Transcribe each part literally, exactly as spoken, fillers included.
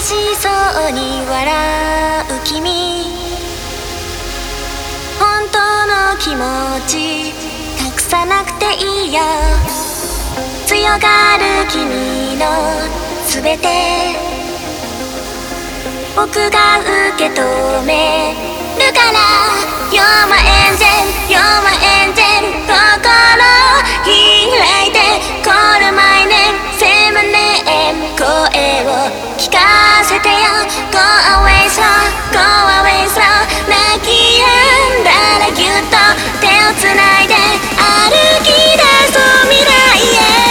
しそうに笑う君、本当の気持ち隠さなくていいよ。強がる君のすべて僕が受け止めるから。 You're my angel, you're my angel 心開いて Call my name, say my name 声を聞かせてよ。 Go away slow, go away slow 泣き止んだらぎゅっと手をつないで歩き出そう未来へ。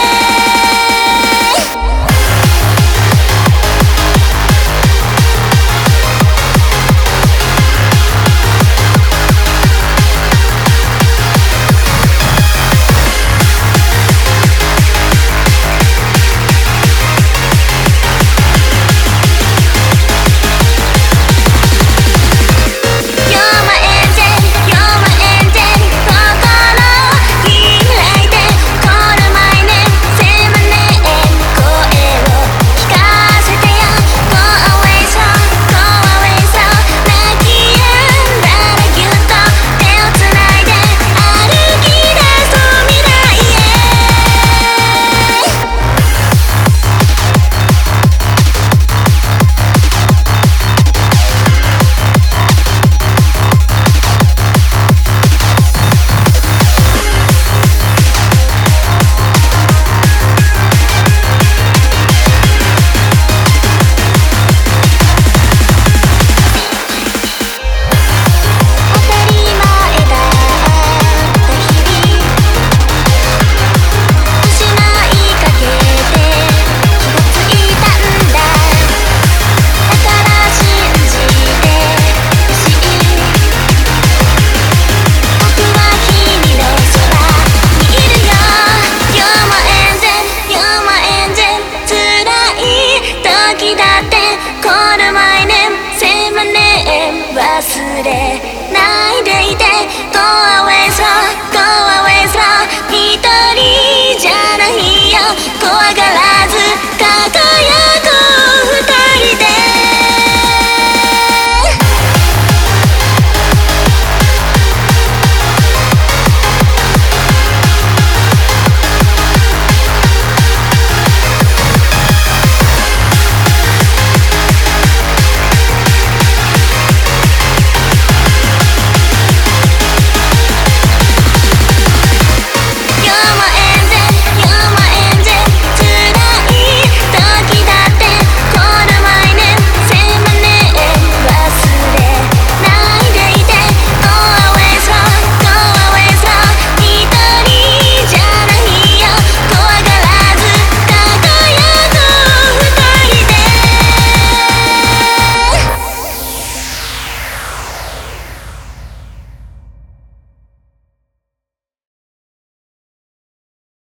忘れないでいて Go away slow, go away slow 一人じゃないよ怖がら